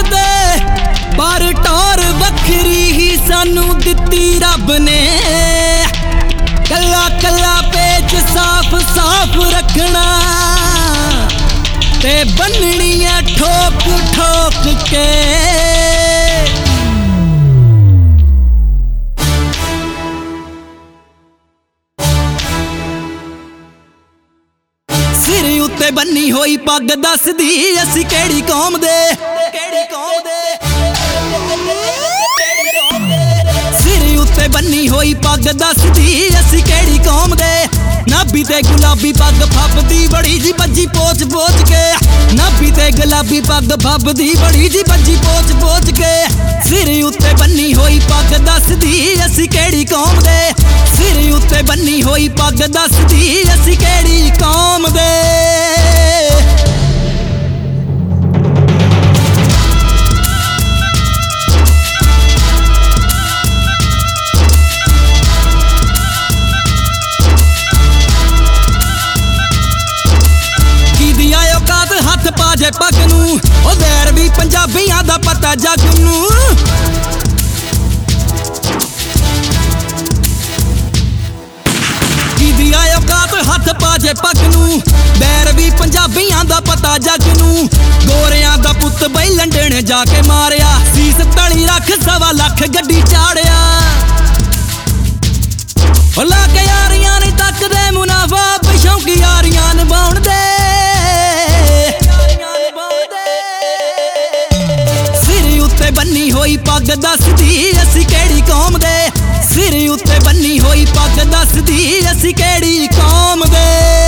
ते पर टौर वखरी ही सानू दित्ती रब ने। कला कला पेच साफ साफ रखना ते बननियां ठोक ठोक के। सिर उत्ते बन्नी होई पग दसदी असी केड़ी कौम दे। सिर उत्ते बन्नी होई पग दसदी असी केड़ी कौम दे। नाभी ते गुलाबी पग फबदी बड़ी जी बज्जी पोच पोच के। नाभी ते गुलाबी पग फबदी बड़ी जी बज्जी पोच पोच के। सिर उत्ते बन्नी होई पग दसदी असी केड़ी कौम दे। सिर उत्ते बन्नी होई पग दसदी असी केड़ी कौम दे। हथ पाजे पग नू ओ वैर भी पंजाबियां दा पता जग नू। कीदी आयो कात हथ पाजे पग नू वैर भी पंजाबियां दा पता जग नू। गोरियां दा पुत बई लंडन जाके मारिया सीस तली रख 1.25 लाख गड्डी चाड़िया। ओ लागे यारियां नहीं तकदे मुनाफा बशौकी यारियां निभाउण दे। बन्नी होई पग दसदी असी केड़ी कौम दे। सिर उत्ते बन्नी होई पग दसदी असी केड़ी कौम दे।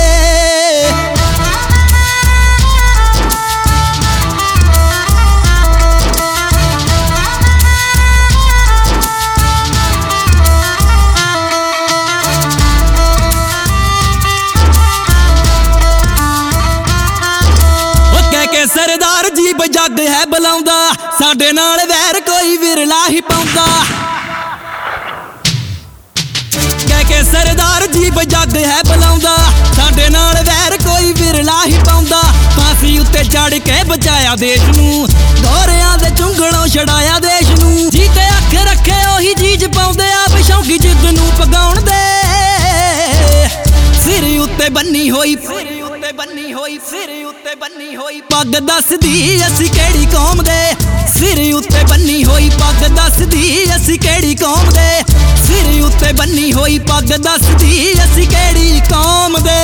सरदार जी जग है बुलाउंदा साडे नाल वैर कोई विरला ही पाउंदा। कह के सरदार जी जग है बुलाउंदा साडे नाल वैर कोई विरला ही पाउंदा। फांसी उत्ते चढ़ के बचाया देश नू गोरियां दे चुंगलों छड़ाया देश नू। जीते अख रखे ओही चीज पाउंदे आप शौकी जिद नू पगाउण दे। सिर उत्ते बन्नी होई पग दसदी असी केड़ी कौम दे। सिर उत्ते बन्नी होई पग दसदी असी केड़ी कौम दे। सिर उत्ते बन्नी होई पग दसदी असी केड़ी कौम दे।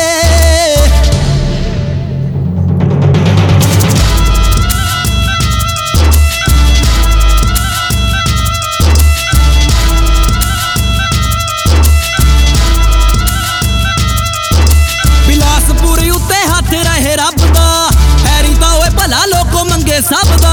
हथ रहे रब दा हैरी दा ओए भला लोको मंगे सब दा।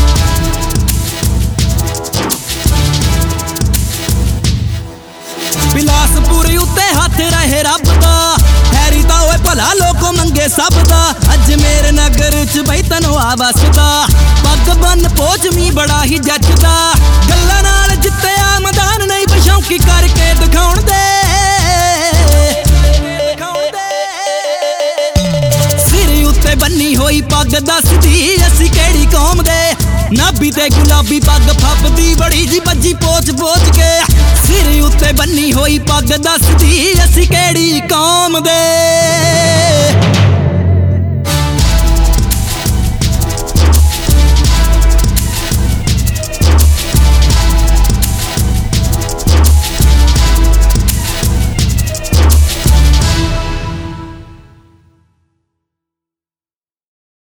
बिलासपुरी उत्ते हथ रहे रब दा हैरी दा ओए भला लोको मंगे सब दा। अजमेर नगर च बई तनवा वसदा पग बन पोच मी बड़ा ही जचदा। गल्लां नाल जित्ते आमदान नहीं बशौकी करके दिखाउण दे। बन्नी होई पग दसदी असी केड़ी कौम दे। नाभी ते गुलाबी पग फबदी बड़ी जी बज्जी पोच पोच के। सिर उत्ते बन्नी होई पग दसदी असी केड़ी कौम दे।